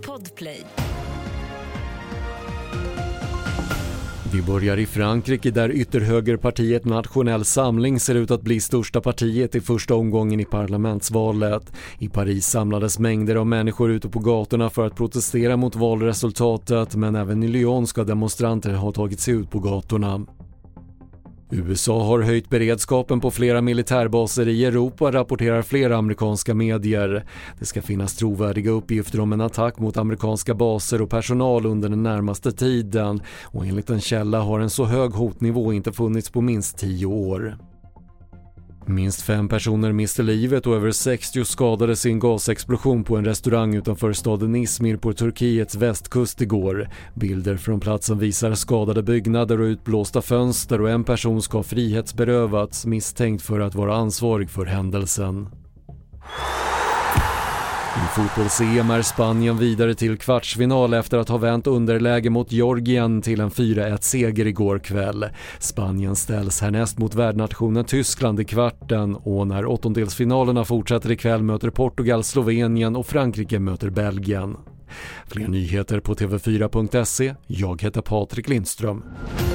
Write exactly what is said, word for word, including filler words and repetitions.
Podplay. Vi börjar i Frankrike där ytterhögerpartiet Nationell Samling ser ut att bli största partiet i första omgången i parlamentsvalet. I Paris samlades mängder av människor ute på gatorna för att protestera mot valresultatet, men även i Lyon ska demonstranter ha tagit sig ut på gatorna. U S A har höjt beredskapen på flera militärbaser i Europa, rapporterar flera amerikanska medier. Det ska finnas trovärdiga uppgifter om en attack mot amerikanska baser och personal under den närmaste tiden, och enligt en källa har en så hög hotnivå inte funnits på minst tio år. Minst fem personer miste livet och över sextio skadades i en gasexplosion på en restaurang utanför staden Izmir på Turkiets västkust igår. Bilder från platsen visar skadade byggnader och utblåsta fönster, och en person ska ha frihetsberövats misstänkt för att vara ansvarig för händelsen. I fotbolls-E M är Spanien vidare till kvartsfinal efter att ha vänt underläge mot Georgien till en fyra ett seger igår kväll. Spanien ställs härnäst mot värdnationen Tyskland i kvarten, och när åttondelsfinalerna fortsätter ikväll möter Portugal Slovenien och Frankrike möter Belgien. Fler nyheter på T V fyra punkt se. Jag heter Patrik Lindström.